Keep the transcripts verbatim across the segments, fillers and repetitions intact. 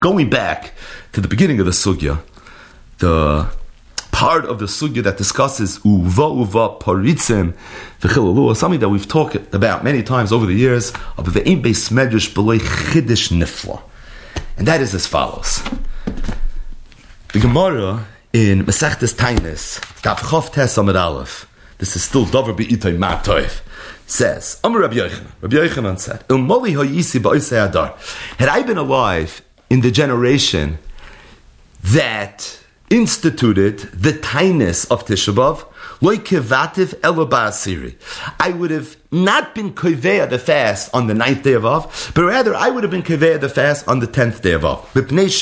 Going back to the beginning of the sugya, the part of the sugya that discusses uva uva paritzim v'chilalu, something that we've talked about many times over the years, of ve'im beis medrash b'loi chiddush nifla, and that is as follows. The Gemara in Masechtes Tainis, Daf Chof Tes Amud Aleph, this is still Dover Be'itay Ma'toif, says, Amar Rabbi Yochanan, Rabbi Yochanan said, Il moli ha'yisi ba'osei adar. Had I been alive in the generation that instituted the Tainis of Tisha B'Av, loy kevativ elo ba'asiri, I would have not been koveya the fast on the ninth day of Av, but rather I would have been koveya the fast on the tenth day of Av. Because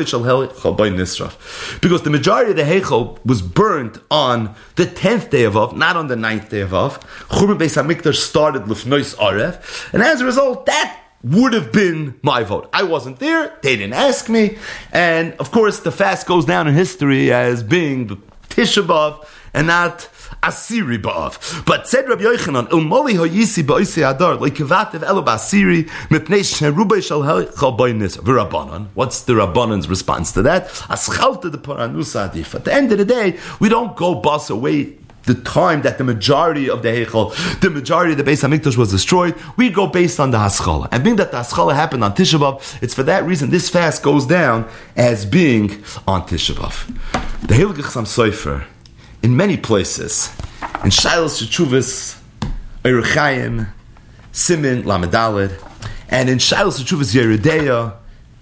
the majority of the heichal was burnt on the tenth day of Av, not on the ninth day of Av. Churban Beis Hamikdash started l'fnois arev, and as a result, that would have been my vote. I wasn't there, they didn't ask me, and of course the fast goes down in history as being the Tisha B'Av and not Asiri B'Av. But said Rabbi Yochanan, Il moli ha'yisi ba'osei adar, like kevativ elo ba'asiri, mipnei she'rubei shel heichal b'onis v'Rabbanan. What's the Rabbanan's response to that? Aschalta de paranusa adif. At the end of the day, we don't go bus away the time that the majority of the Heichal, the majority of the Beis HaMikdash was destroyed. We go based on the Haskalah. And being that the Haskalah happened on Tisha B'Av, it's for that reason this fast goes down as being on Tisha B'Av. The Heilige Chassam Sofer, in many places, in Shilas Shechuvas, Orach Chaim, Simin Lamed, and in Shilas Shechuvas Yeridea,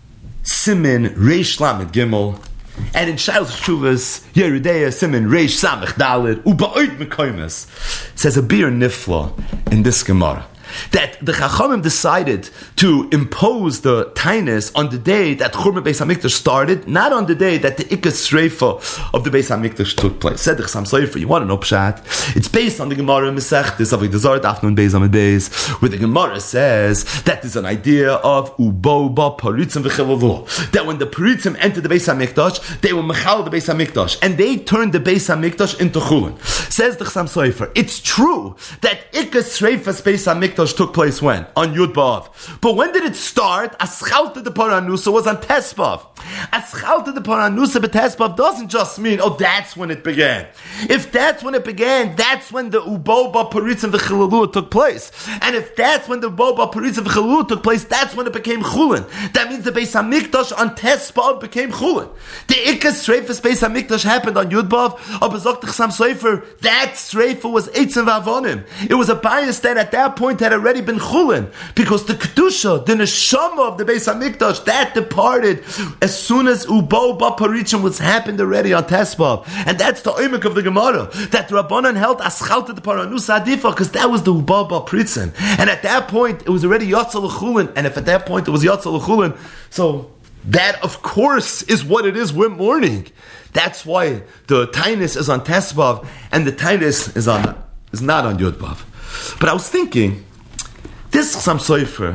Simin Reish Lamed Gimel, and in Shilas Shuvas, Yeridea, Simin, Reish, Samech, Dalid, Uba'oid Mekoimes, says a bir nifla in this Gemara, that the Chachamim decided to impose the Tainis on the day that Churban Beis HaMikdash started, not on the day that the Ikas Sreifa of the Beis HaMikdash took place. Said the Chassam Sofer, you want to know Pshat? It's based on the Gemara Masechtes of the Zar Daf Nun Beis Amud Beis, where the Gemara says that there's an idea of Ubo Ba Paritzim V'Chilalu, that when the Paritzim entered the Beis HaMikdash, they were Mechal the Beis HaMikdash, and they turned the Beis HaMikdash into Chulin. Says the Chassam Sofer, it's true that Ikas Sreifa's Beis HaMikdash took place when? On Yud B'Av. But when did it start? Aschalta de Paranusa was on Tespav. Aschalta de Paranusa b'Tespav doesn't just mean, oh, that's when it began. If that's when it began, that's when the Ubo Ba Paritzim V'Chilalu took place. And if that's when the Ubo Ba Paritzim V'Chilalu took place, that's when it became Chulin. That means the Beis HaMikdash on Tespav became Chulin. The Ikas Sreifas Beis HaMikdash happened on Yud B'Av. Aber sagt the Chassam Sofer, that Sreifa was Eitzim V'Avonim. It was a bias that at that point had already been Chulin, because the Kedusha, the Neshama of the Beis HaMikdash, that departed as soon as Ubo Ba Paritzim was happened already on Tespav. And that's the oimik of the Gemara, that the Rabbanan held Aschalta de Paranusa Adifa, because that was the Ubo Ba Paritzim. And at that point, it was already Yatzel Chulin, and if at that point it was Yatzel Chulin, so that of course is what it is we're mourning. That's why the Tainis is on Tespav, and the Tainis is on is not on Yud B'Av. But I was thinking, this Chassam Sofer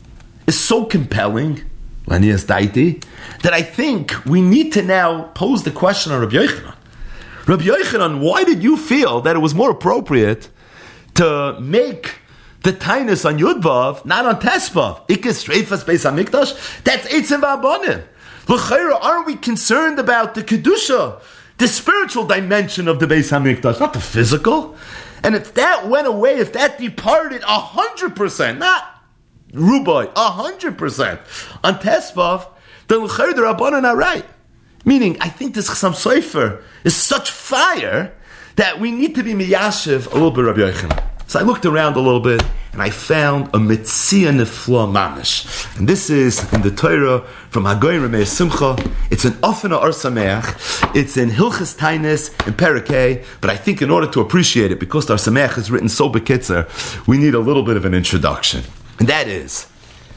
is so compelling, Lanias Daiti, that I think we need to now pose the question on Rabbi Yochanan. Rabbi Yochanan, why did you feel that it was more appropriate to make the Tainis on Yud B'Av, not on Tespav? Ikas Reifas Beis HaMikdash, that's Eitzim V'Abonim. L'chayra, aren't we concerned about the Kedusha, the spiritual dimension of the Beis HaMikdash, not the physical? And if that went away, if that departed a hundred percent, not Rubai, a hundred percent on Tespav, then l'chayr the Rabbanan are right. Meaning, I think this Chassam Sofer is such fire that we need to be miyashiv a little bit Rabbi Yochanan. So I looked around a little bit and I found a Metzia Nefla Mamish. And this is in the Torah from Hagoyim Ramei Simcha. It's an Ofena Or Sameach. It's in Hilchas Tainis in Parakeh. But I think in order to appreciate it, because the Or Sameach is written so bekitzer, we need a little bit of an introduction. And that is,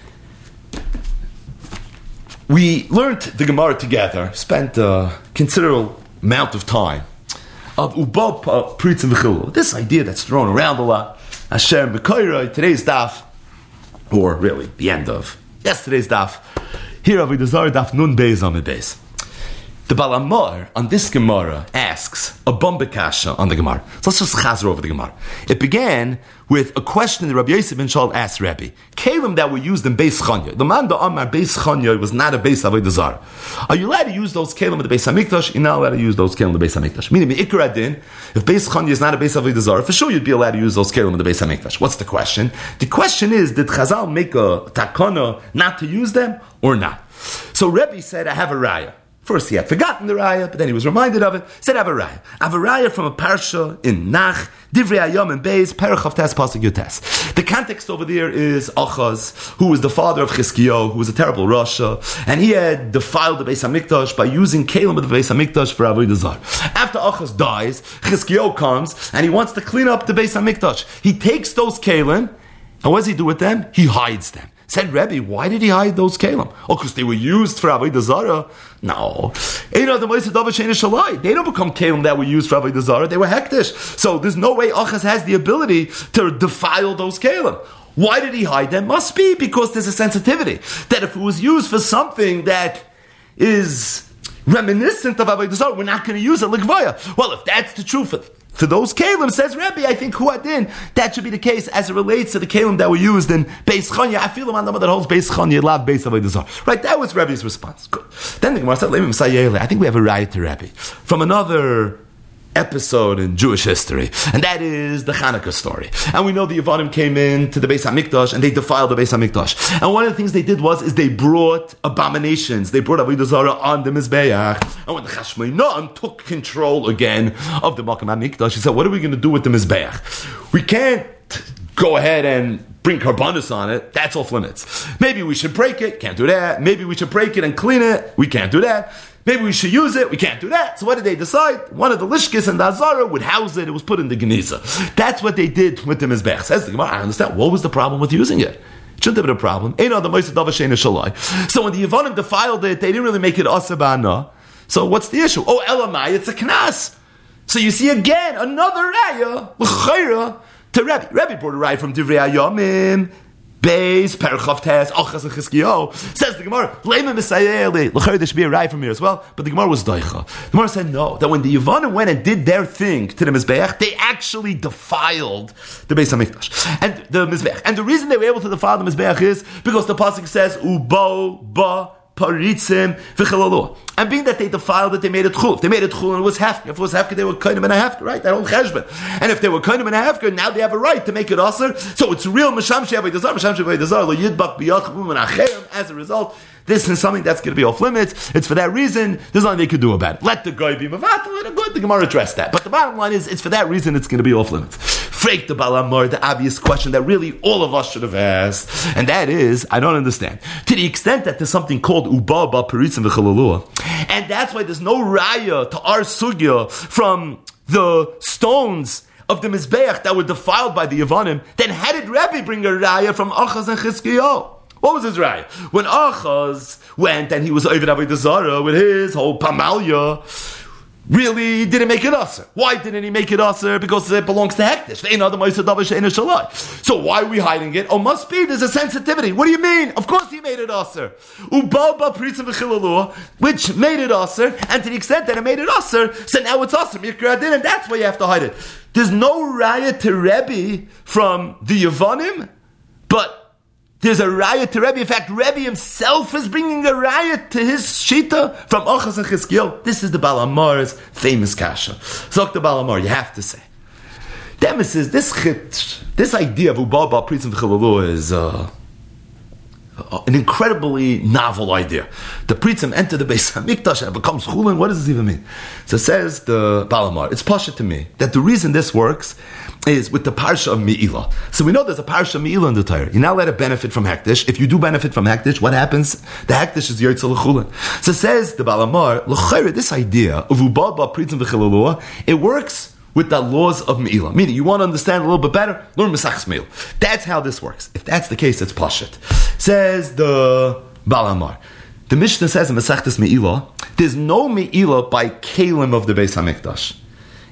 we learned the Gemara together, spent a considerable amount of time, of Ubo Paritzim V'Chilalu. This idea that's thrown around a lot. Hashem B'Koiroi, today's daf, or really the end of yesterday's daf. Here Avodah Zarah daf Nun Beis Amud Beis. The Balamar on this Gemara asks a bombakasha on the Gemara. So let's just chazer over the Gemara. It began with a question that Rabbi Yosef ben Shaul asked Rabbi. Kalim that were used in Beis Chanya. The man that Amar Beis Chanya was not a Beis Avodah Zarah. Are you allowed to use those Kalim at the Beis HaMikdash? You're not allowed to use those Kalim at the Beis HaMikdash. Meaning, Ikra Din, if Beis Chanya is not a Beis Avodah Zarah, for sure you'd be allowed to use those Kalim at the Beis HaMikdash. What's the question? The question is, did Chazal make a takana not to use them or not? So Rebbe said, I have a raya. First, he had forgotten the raya, but then he was reminded of it. He said, I have a raya. I have a raya from a parsha in Nach, Divrei Hayom and Beis, Perach of Tes, Pasuk Yutes. The context over there is Achaz, who was the father of Chizkiyahu, who was a terrible Rasha, and he had defiled the Beis HaMikdash by using Kalim of the Beis HaMikdash for Avodah Zarah. After Achaz dies, Chizkiyahu comes, and he wants to clean up the Beis HaMikdash. He takes those Kalim, and what does he do with them? He hides them. Said Rebbe, why did he hide those kalim? Oh, because they were used for Avodah Zarah? No. They don't become kalim that were used for Avodah Zarah. They were hektish. So there's no way Achaz has the ability to defile those kalim. Why did he hide them? Must be because there's a sensitivity. That if it was used for something that is reminiscent of Avodah Zarah, we're not going to use it l'gvaya. Well, if that's the truth for For those kalim, says Rebbe, I think huadin, that should be the case as it relates to the kalim that were used in Beis Chanya. I feel the man that holds Beis Chanya, love Beis Avodah Zarah. Right, that was Rebbe's response. Good. Then the Gemara said, I think we have a riot to Rebbe from another episode in Jewish history, and that is the Hanukkah story. And we know the Yevanim came in to the Beis HaMikdash and they defiled the Beis HaMikdash. And one of the things they did was is they brought abominations. They brought Avodah Zarah on the Mizbeach. And when the Chashmonaim took control again of the Makam HaMikdash, he said, what are we going to do with the Mizbeach? We can't go ahead and bring karbanos on it. That's off limits. Maybe we should break it. Can't do that. Maybe we should break it and clean it. We can't do that. Maybe we should use it. We can't do that. So what did they decide? One of the Lishkis and the Azara would house it. It was put in the Geniza. That's what they did with the Mizbech. Says the Gemara, I understand. What was the problem with using it? It shouldn't have been a problem. So when the Yevanim defiled it, they didn't really make it asabana. So what's the issue? Oh, Elamai, it's a knas. So you see again, another raya, l'chayra, to Rebbe. Rebbe brought a raya from Divrei Hayomim, Beis, Perchav Tes, Achaz and Chizkiyahu. Says the Gemara, Leima Misayeli. L'chayr, there should be a raya from here as well. But the Gemara was doicha. The Gemara said no, that when the Yevanim went and did their thing to the Mizbeach, they actually defiled the Beis HaMikdash and the Mizbeach. And the reason they were able to defile the Mizbeach is because the pasuk says, Ubo ba paritzim v'chalalu. And being that they defiled it, they made it chul. If they made it chul and it was hefker, if it was hefker, they were kainim and a hefker, right? That whole cheshbon. And if they were kainim and a hefker, now they have a right to make it aser. So it's real misham she'avay dazar, misham she'avay dazar, lo yidbak b'yachum and achem. As a result, this is something that's going to be off limits. It's for that reason. There's nothing they could do about it. Let the guy be mavatal. Let the good. The Gemara address that. But the bottom line is, it's for that reason it's going to be off limits. Freak the Balamar, the obvious question that really all of us should have asked, and that is, I don't understand. To the extent that there's something called Uba Ba Peritzim V'Chalalua, and that's why there's no raya to our sugya from the stones of the Mizbeach that were defiled by the Yevanim, then how did Rebbe bring a raya from Achaz and Chizkiyahu? What was his raya? When Achaz went and he was over Avodah Zarah with his whole Pamalia, really didn't make it aser. Why didn't he make it aser? Because it belongs to Hektish. So why are we hiding it? Oh, must be, there's a sensitivity. What do you mean? Of course he made it aser. Which made it aser, and to the extent that it made it aser, so now it's aser, and that's why you have to hide it. There's no raya to Rebbe from the Yevanim, but there's a raya to Rebbe. In fact, Rebbe himself is bringing a raya to his shita from Achaz and Chizkiyahu. This is the Balamar's famous kasha. Zok the Balamar, you have to say. Demis is this chit, this idea of Ubaba Pritzim V'Chilalu is uh, an incredibly novel idea. The Pritzim enter the Beis HaMikdash and becomes chulin. What does this even mean? So says the Balamar, it's pasha to me that the reason this works is with the parsha of Me'ilah. So we know there's a parsha of Me'ilah in the Torah. You're not allowed to benefit from Hektish. If you do benefit from Hektish, what happens? The Hektish is Yotze L'chulin. So says the Balamar, L'chayre, this idea of Ubaba Pritzim V'Chilalu, it works with the laws of Me'ilah. Meaning, you want to understand a little bit better? Learn Mesachs Me'ilah. That's how this works. If that's the case, it's Pashit. Says the Balamar. The Mishnah says in Mesachtes Me'ilah, there's no Me'ilah by Kalim of the Beis HaMikdash.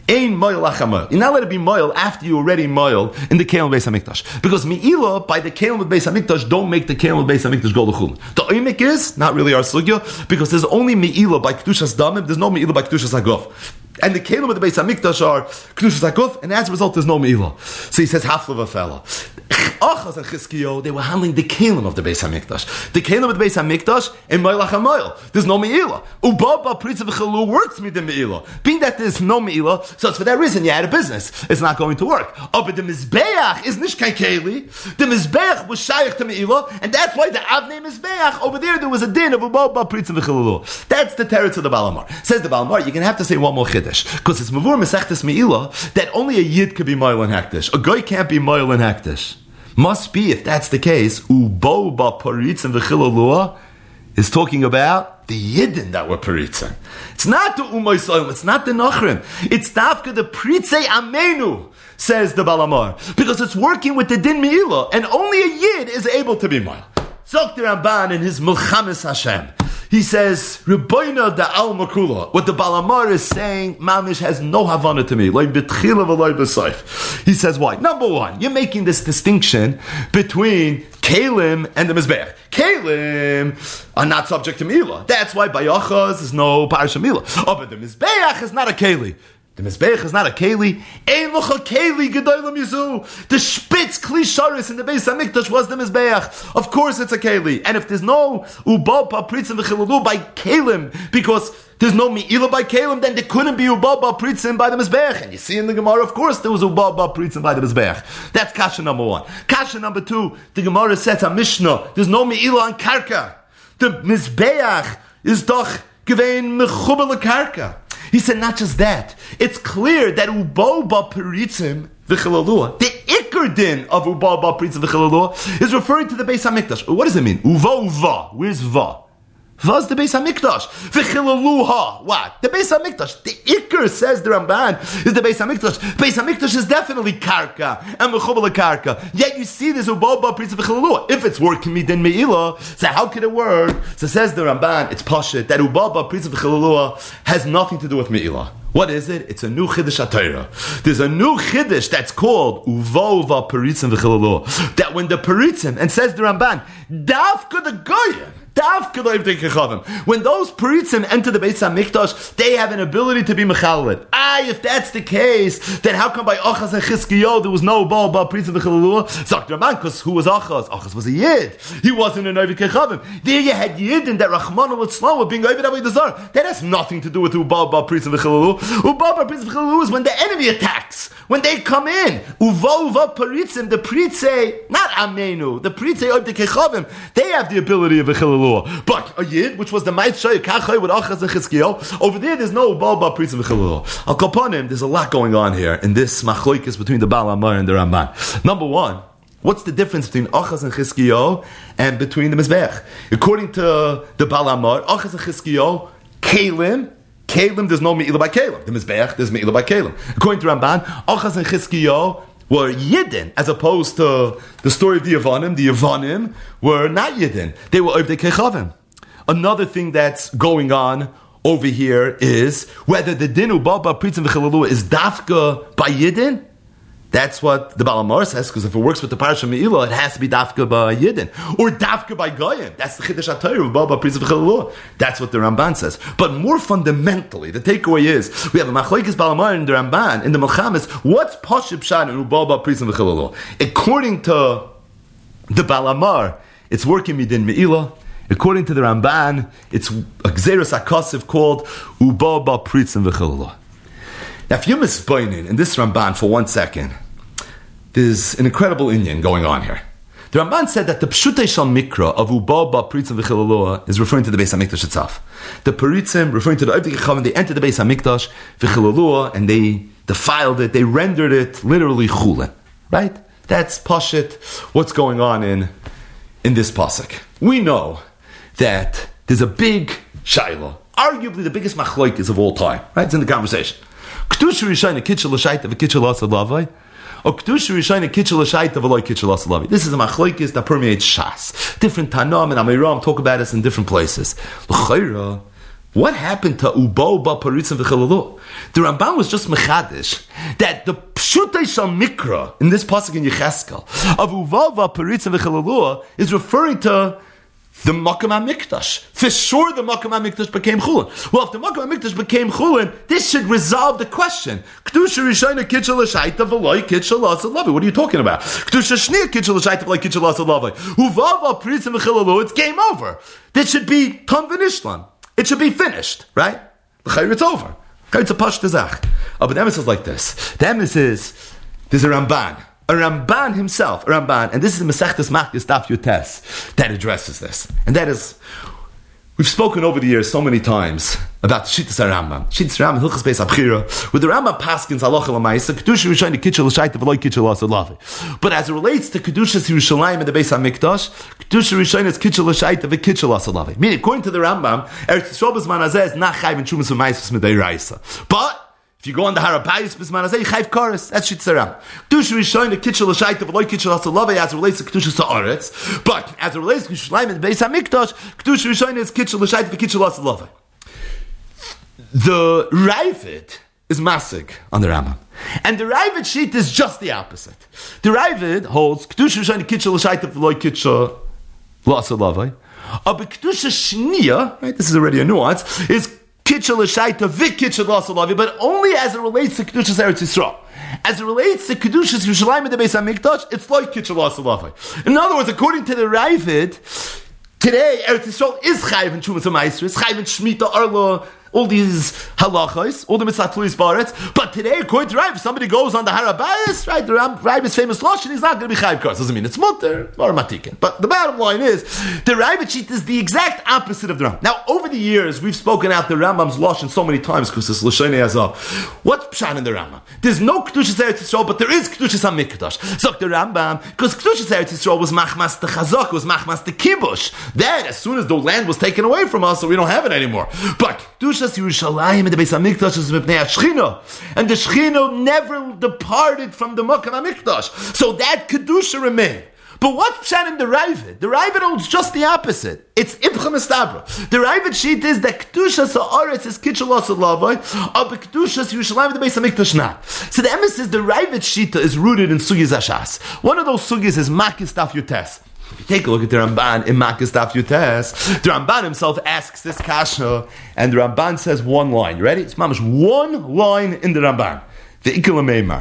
Ein moil achamoil. You're not allowed to be moil after you already moil in the Kelim Beis HaMikdash. Because Me'ilah, by the Kelim with Beis HaMikdash, don't make the Kelim with Beis HaMikdash go to Chulin. The Oimik is, not really our sugya, because there's only Me'ilah by Kedushas Damim, there's no Me'ilah by Kedushas Haguf. And the Kelim with the Beis HaMikdash are Kedushas Haguf, and as a result, there's no Me'ilah. So he says, Haflav a fella. Achaz and Chizkiyo, they were handling the Kelim of the Beis HaMikdash. The Kelim of the Beis HaMikdash, in Moil HaMoil. There's no Me'ilah. Ubaba Pritza V'Chalu works with the Me'ilah. Being that there's no Me'ilah, so it's for that reason you had a business. It's not going to work. Oh, but the Mizbeach is Nish Kai Keli. The Mizbeach was Shaykh to Me'ilah, and that's why the Avnei Mizbeach, over there, there was a din of Ubaba Pritza V'Chalu. That's the teretz of the Balamar. Says the Balamar, you're going to have to say one more Chiddush. Because it's Mavur Mesechtes Me'ilah, that only a Yid could be Moil and Hektish. A guy can't be Moil and Hektish. Must be, if that's the case, Ubo ba Paritzim v'Chilalua is talking about the Yidden that were Paritzim. It's not the Umay Soyim, it's not the Nachrim. It's Dafka the Pritzei Amenu, says the Balamar. Because it's working with the Din Me'ilah, and only a Yid is able to be Moil. Zok the Ramban in his Milchamis Hashem. He says, Rebbeinu da al makula. What the Balamar is saying, Mamish has no Havana to me. Like betchila v'loy b'soif. He says, why? Number one, you're making this distinction between Kalim and the Mizbeach. Kalim are not subject to Milah. That's why by Yachaz is no Parasha Milah. Oh, but the Mizbeach is not a Keli. The Mizbeach is not a Keli. Ein locha Keli gedolim yuzu. The Spitz Kli Sharis in the Beis HaMikdash was the Mizbeach. Of course it's a Keli. And if there's no Ubal Pa Pritzim V'Chilalu by Kalim, because there's no Me'ilah by Kalim, then there couldn't be Ubal Pa Pritzim by the Mizbeach. And you see in the Gemara, of course, there was Ubal Pa Pritzim by the Mizbeach. That's Kasha number one. Kasha number two, the Gemara says a Mishnah, there's no Me'ilah on Karka. The Mizbeach is doch gewein Mechubel Karka. He said, not just that. It's clear that Ubo ba Peritzim v'Chilalua, the Iker din of Ubo ba Peritzim v'Chilalua, is referring to the Beis HaMikdash. What does it mean? Uva uva. Where's va? Va's the Beis HaMikdash. V'Chilaluha. What? The Beis HaMikdash. The Iker, says the Ramban, is the Beis HaMikdash. Beis HaMikdash is definitely Karka and Mechubal Karka. Yet you see this Ubo ba Peritzim v'Chilalua. If it's working me then Me'ilah, so how could it work? So says the Ramban, it's Pashit, that Ubo ba Peritzim v'Chilalua has nothing to do with Me'ilah. What is it? It's a new Chiddush HaTorah. There's a new Chiddush that's called Uvo va Peritzim v'Chilalua. That when the Peritzim, and says the Ramban, Davka the Goyim, when those Peritzim enter the Beis HaMikdash, they have an ability to be Mechaled. Ah, if that's the case, then how come by Achaz and Chizkiyo there was no Baal Baal Peritzim v'Chilalua? Zok Ramban, because who was Achaz? Achaz was a Yid. He wasn't an Oived Kechavim. There you had Yid and that Rachmana would slow being Oived Avodah Zarah. That has nothing to do with Baal Baal Peritzim v'Chilalua. Baal Baal Peritzim v'Chilalua is when the enemy attacks, when they come in. Uva Uva Peritzim, the Peritzei, not Amenu, the Peritzei Oived Kechavim, they have the ability of V'Chilalua. But a Yid, which was the Ma'it Shoy Kachay with Achaz and Chizkiyo, over there there's no Baal Baal Peritzim v'Chilalua. Al Kapanim, there's a lot going on here in this machloikis between the Baal Amar and the Ramban. Number one, what's the difference between Achaz and Chizkiyo and between the Mizbeach? According to the Baal Amar, Achaz and Chizkiyo, Kalim, Kalim, there's no Me'ilah by Kalim. The Mizbeach, there's Me'ilah by Kalim. According to Ramban, Achaz and Chizkiyo were Yidden, as opposed to the story of the Yavanim. The Yavanim were not Yidden. They were Ovdei Kechavim. Another thing that's going on over here is whether the Dinu Baba Pritzim V'Chilalua is Dafka by Yidden. That's what the Balamar says, because if it works with the Parasha Me'ilah, it has to be Dafka by Yidden. Or Dafka by Goyim. That's the Chiddush HaTorah of Baba Pritzim V'Chilalua. That's what the Ramban says. But more fundamentally, the takeaway is, we have a Machlokes Balamar in the Ramban, in the Melchamis, what's Pashib Shan and Baba Pritzim V'Chilalua? According to the Balamar, it's working Midin Me'ilah. According to the Ramban, it's a Gzeros HaKosiv called Ubaba Pritzim V'Chilalua. Now, if you're mispoining in this Ramban for one second, there's an incredible Indian going on here. The Ramban said that the Pshutei Shal Mikra of Ubaba Peritzim v'Chilalua is referring to the Beis HaMikdash itself. The Peritzim, referring to the Ovdei Kechavim, they entered the Beis HaMikdash v'Chilalua and they defiled it, they rendered it literally chulin. Right? That's Pashit, what's going on in, in this pasuk. We know that there's a big Shaila, arguably the biggest machlokes of all time. Right? It's in the conversation. Kedusha Rishayna Kitchel L'Shaita v'Kitchel L'Asalavai, or Kedusha Rishayna Kitchel L'Shaita v'Loi Kitchel L'Asalavai. This is a machlokes that permeates Shas. Different Tanam and Amiram talk about this in different places. L'chayra, what happened to Ubo ba Paritzim v'Chilalu? The Ramban was just mechadish that the Pshutei Shal Mikra in this pasuk in Yecheskel of Uvo ba Paritzim v'Chilalu is referring to the Makam HaMikdash. For sure the Makam HaMikdash became Chulin. Well, if the Makam HaMikdash became Chulin, this should resolve the question. Kedusha Rishayna Kitchel L'Shaita V'loi Kitchel L'Asad Lavi. What are you talking about? Kedusha Shnia Kitchel L'Shaita V'loi Kitchel L'Asad Lavi. Uvava Paritzim V'Chilalu, it's game over. This should be Tom V'Nishlan. It should be finished, right? L'chayr, it's over. It's a pashta zach. Oh, but the emes is like this. The emes is, there's a Ramban. A Ramban himself, a Ramban, and this is Masechtas Makis Daf Yutes that addresses this. And that is, we've spoken over the years so many times about the Shittas HaRambam. Shittas HaRambam, Hilchas Beis HaBchira, with the Rambam Paskins Halacha L'Maisa, Kedusha Rishayna Kitchel L'Shaita V'loi Kitchel L'Asad Lavi. But as it relates to Kedushas Yerushalayim and the Beis HaMikdash, Kedusha Rishayna is Kitchel L'Shaita V'Kitchel L'Asad Lavi. Meaning, according to the Rambam, Eretz Yisrael B'zman Hazeh is not chayv in Shumas V'Maisa V'Midei Raisa. But if you go on the Harabayis B'zman Hazeh, you chayv Kares. That's Shittas HaRambam. Kedusha Rishayna Kitchel L'Shaita V'loi Kitchel L'Asad Lavi as it relates to Kedusha Sa'aretz. But as it relates to Yerushalayim and the Beis HaMikdash, Kedusha Rishayna is Kitchel L'Shaita V'Kitchel L'Asad Lavi. The Ravid is masig on the Rambam. And the Ravid sheet is just the opposite. The Ravid holds Kedusha Rishayna Kitchel L'Shaita V'loi Kitchel L'Asad Lavi. But Kedusha Shnia, right, this is already a nuance, is Kitchel L'Shaita V'Kitchel L'Asad Lavi, but only as it relates to Kedushas Eretz Yisrael. As it relates to Kedushas Yerushalayim and the Beis HaMikdash, it's like Kitchel L'Asad Lavi. In other words, according to the Ravid, today Eretz Yisrael is chayv in Shumas HaMaisros, it's chayv in Shemitah, Arla, all these halachos, all the mitzvah tluis baretz. But today, according to Rav, if somebody goes on the Harabayis, right, the Rav is famous lashon, he's not going to be chayv kars. Doesn't mean it's mutter or matikin. But the bottom line is, the Rav sheet is the exact opposite of the Rambam. Now, over the years, we've spoken out the Rambam's lashon so many times because it's l'shonei hazav. What's pshan in the Rambam? There's no kedushas Eretz Yisrael, but there is kedushas HaMikdash. So the Rambam, because kedushas Eretz Yisrael was machmas the chazak, was machmas the kibush. Then, as soon as the land was taken away from us, so we don't have it anymore. But kedushas Yerushalayim and the Beis HaMikdash is mipnei HaShechina, and the Shechina never departed from the Makam HaMikdash. So that kedusha remained. But what's pshan in the Ravid? The Ravid holds just the opposite. It's Ibcha Mestabra. The Ravid sheet is that Kedushas Ha'aretz is Kitchel L'Asad Lavi, but Kedushas Yerushalayim and the Beis HaMikdash not. So the emes is the Ravid sheet is rooted in Sugis Hashas. One of those Sugis is Makis Daf Yutes. If you take a look at the Ramban in Makis Daf Yutes, the Ramban himself asks this kasha, and the Ramban says one line. You ready? It's mamash one line in the Ramban. The Ikkel Meimar.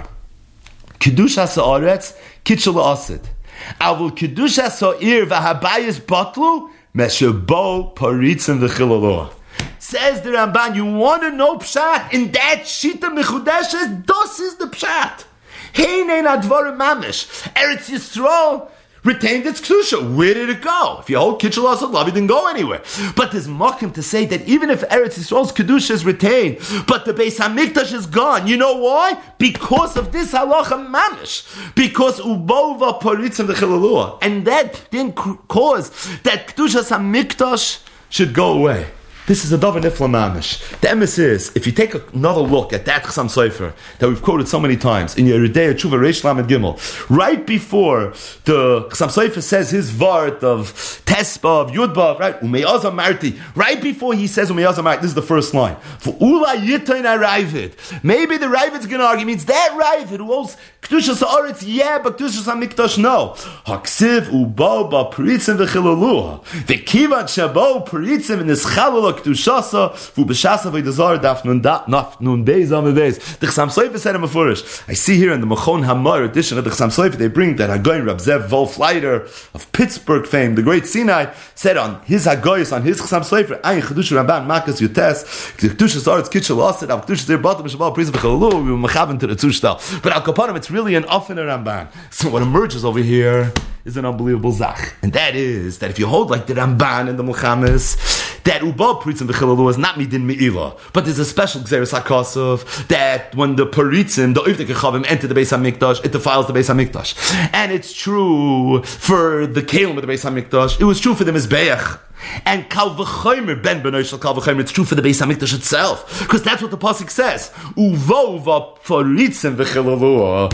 Kedushas Ha'aretz Kitchel L'Asad. Avul Kedusha So'ir V'Habayis Batlu Meshabo Paritzim V'Chilalu. Says the Ramban, you want to know Pshat? In that Shita Mechudeshes, this is the Pshat. Heinei Advarim Mamish. Eretz Yisrael retained its kedusha. Where did it go? If you hold Kitchel L'Asad Lavi, it didn't go anywhere. But there's makim to say that even if Eretz Yisrael's kedusha is retained, but the Beis HaMikdash is gone. You know why? Because of this halacha mamish. Because ubova paritzim v'chilalua, and that didn't cause that kedushas HaMikdash should go away. This is a davar nifla mamish. The emes is, if you take another look at that Chassam Sofer that we've quoted so many times in Yeridei Tshuva Reish Lamed Gimel, right before the Chassam Sofer says his vart of Tespa, of Yudba, right? Umeyaza Marti. Right before he says Umeyaza Marti, this is the first line. For Ula Yitayin Ravid. Maybe the Ravid's going to argue, means that Ravid who holds Kedushas Ha'aretz, yeah, but Kedushas HaMikdash, no. Haksiv ubo ba Paritzim v'chilaluha. V'kivat shabo Paritzim in this chalala Kedushasa vu b'shasa v'ydazar daf nun daf nun beis am beis. The Chassam Sofer said in Mefurish. I see here in the Machon Hamar edition of the Chassam Sofer they bring that Hagoyin Rab Zev Wolf Leiter of Pittsburgh fame, the great Sinai, said on his Hagoyis, on his Chassam Sofer, Ayin Chedush Ramban Makas Yutes Kedushas Ha'aretz Kitchel L'Asad Av Kedushas Der Batam Shabal Paritzim v'chilaluha. We were mechaven to the Tzushdal. But Al Kapanim, it's really an often a Ramban. So what emerges over here is an unbelievable zach, and that is that if you hold like the Ramban and the Muhammad's, that Uba Paritzim v'chilaluha is not midin me'ilah, but there's a special Gzeres HaKosov that when the Paritzim, the Oivdei Kechavim, enter the Beis HaMikdash, it defiles the Beis HaMikdash. And it's true for the Kelim of the Beis HaMikdash, it was true for the Mizbeach. And Kal V'chomer, Ben Benoy Shel Kal V'chomer, it's true for the Beis HaMikdash itself. Because that's what the Pasuk says. Uvo v'paritzim v'chilaluha.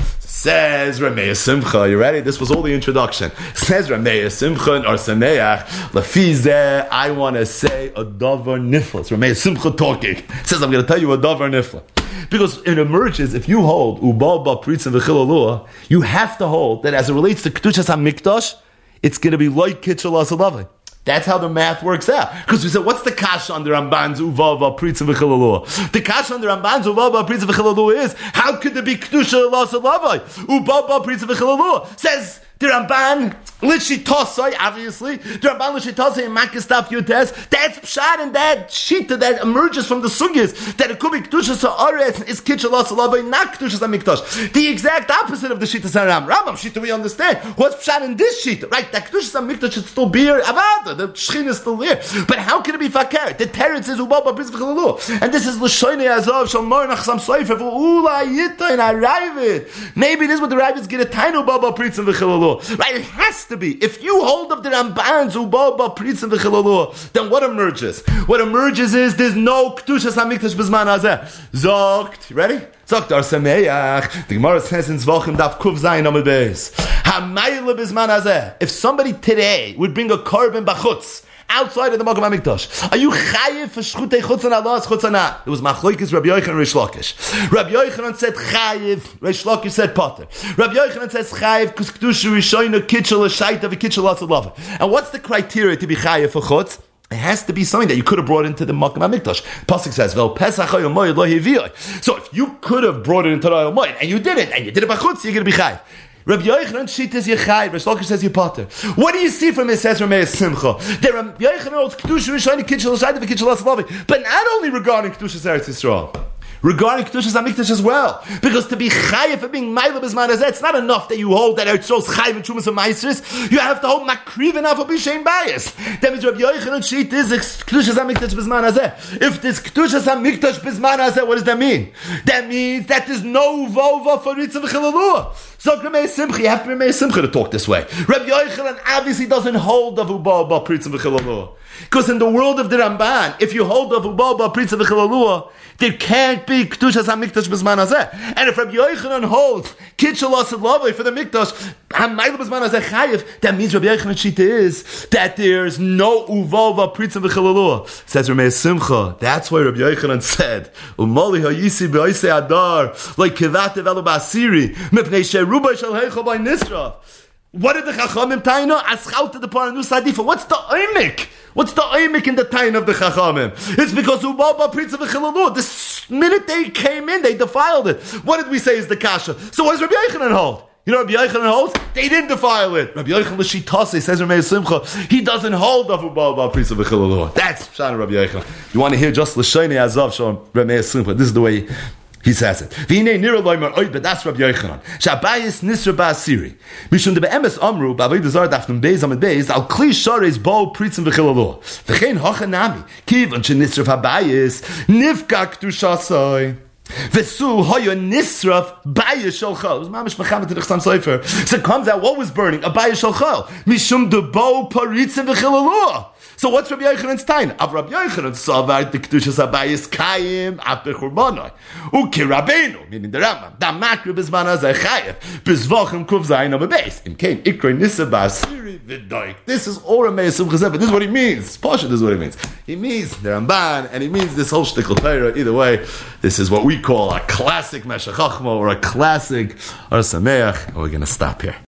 Says Ramei Simcha. You ready? This was all the introduction. Says Ramei Simcha or Sameach. Lafizeh, I want to say a davar nifla. It's Ramei Simcha talking. Says I'm going to tell you a davar nifla. Because it emerges, if you hold Ubaba Pritzim V'Chilalua, you have to hold that as it relates to Kedushas HaMikdash, it's going to be like Kitchel Asalavai. That's how the math works out. Because we said, what's the kash on the Ramban's Uvava Pritzim V'Chilalua? The kash on the Ramban's Uvava Pritzim V'Chilalua is, how could there be Kedusha Asalavai? Ubaba Pritzim V'Chilalua says the Ramban L'Shitosai, obviously. The Ramban L'Shitosai in Makistaf Yutes. That's Pshat and that Shita that emerges from the Sugyas. That it could be Kedusha Sa'aretz is Kitchel Asalavai, not Kedusha Sa'mikdash. The exact opposite of the Shita Sa'ram. Rambam Shita we understand. What's Pshat in this Shita? Right, that Kedusha Sa'mikdash should still be here. Avada, the Shchin is still there. But how can it be Fakir? The Teretz is Ubaba Pritzim V'Chilalua. And this is L'Shoinei Azov, Shalmar Nachsam Soifer, Ula Yita, and I arrive it. Maybe this is what the rabbis get a Tainu Ubaba Pritzim V'Chilalua. Right, it has to be. If you hold of the Ramban's Ubaba Pritzim V'Chilalua, then what emerges? What emerges is there's no Kedushas HaMikdash B'zman Hazeh. Zogt, ready? Zogt Ar Sameach. The Gemara says in Zvachim Daf Kuv Zayin Amud Beis. Hamayla B'zman Hazeh. If somebody today would bring a korban bachutz outside of the Makom HaMikdash, are you chayiv for shchutei chutz and Allah's chutz and not? It was Machlokes Rabbi Yochanan and Reish Lakish. Rabbi Yochanan said chayiv, Reish Lakish said potter. Rabbi Yochanan says chayiv because kedusha rishoyna kitchel shaita v'kitchel atzalava. And what's the criteria to be chayiv for chutz? It has to be something that you could have brought into the Makom HaMikdash. Pasuk says, "Vel pesach hayomoy lo hiviyoi." So if you could have brought it into the hayomoy and you didn't, and you did it b'chutz, you're going to be chayiv. Rabbi Yochanan shit is Yechai. Reish Lakish says Yepater. What do you see from it? Says Ramei Simcha. That Rabbi Yochanan holds Kedusha Rishayni Kitchel Shaita v'Kitchel Aslavi, but not only regarding Kedusha's Eretz Yisrael, regarding Kedushas HaMikdash as well. Because to be chayiv for being Maila B'zman Hazeh, it's not enough that you hold that Eretz Yisrael's chayiv and Trumas and Maasros. You have to hold Makriv and Afal B'Shein Bayis. That means Rabbi Yochanan shit is Kedushas HaMikdash B'zman Hazeh. If there's Kedushas HaMikdash B'zman Hazeh, what does that mean? That means that there's no Vova for Ritzah V'Chilalua. So Ramei Simcha, you have to be Ramei Simcha to talk this way. Rabbi Yochanan obviously doesn't hold of Ubal Ba Pritzim V'Chilalua. Because in the world of the Ramban, if you hold of Ubal Ba Pritzim V'Chilalua, there can't be Kedushas HaMikdash B'zman Hazeh. And if Rabbi Yochanan holds Kitchel Asad Lavai for the Mikdash, HaMayla B'zman Hazeh Chayiv, that means Rabbi Yochanan's shita is that there's no Ubal Ba Pritzim V'Chilalua. Says Ramei Simcha. That's why Rabbi Yochanan said, Umali ha'yisi b'oisei adar, like Kevat Evelu Ba'asiri, mipnei she'rubai shal heichel by Nisra. What did the Chachamim taina? Aschal to the Paranus Sadifa. What's the oimik? What's the oimik in the tain of the Chachamim? It's because Ubaba Pritzim V'Chilalua. The minute they came in, they defiled it. What did we say is the kasha? So what does Rabbi Yochanan hold? You know Rabbi Yochanan holds? They didn't defile it. Rabbi Yochanan l'shitase says Ramei Simcha. He doesn't hold of Ubaba Pritzim V'Chilalua. That's Shana Rabbi Yochanan. You want to hear just l'shayne azav shon Ramei Simcha? This is the way he says it. V'hinei nira loimer oid, but that's Rabbi Yochanan. Shabayis nisra ba'asiri. Mishum de be'emes amru, ba'avoid zar dafnum beis amid beis, al kli shareis bo pritzim v'chilalua. V'chein hochanami, kiv anshe nisra v'habayis, nifka k'tushasai. V'su hoyo nisraf bayis sholchal. It was mamish mechamet in the Chasam Sofer. So it comes out, what was burning? A bayis sholchal. Mishum de bo paritzim v'chilalua. So what's Rabbi Yochanan's tain? Av Rabbi Yochanan savar the Kedushas HaBayis Kayim af bechurbanoi. Uki Rabbeinu, meaning the Rambam, da makri b'zman hazeh chayev, b'zvochem kuv zayin on the base. Im kein ikrei nisa ba'asiri v'doik. This is all Ramei Simcha said, but this is what he means. Pasha, this is what he means. He means the Ramban, and he means this whole shtickle Torah. Either way, this is what we call a classic Meshech Chochma or a classic Ar Sameach. And we're going to stop here.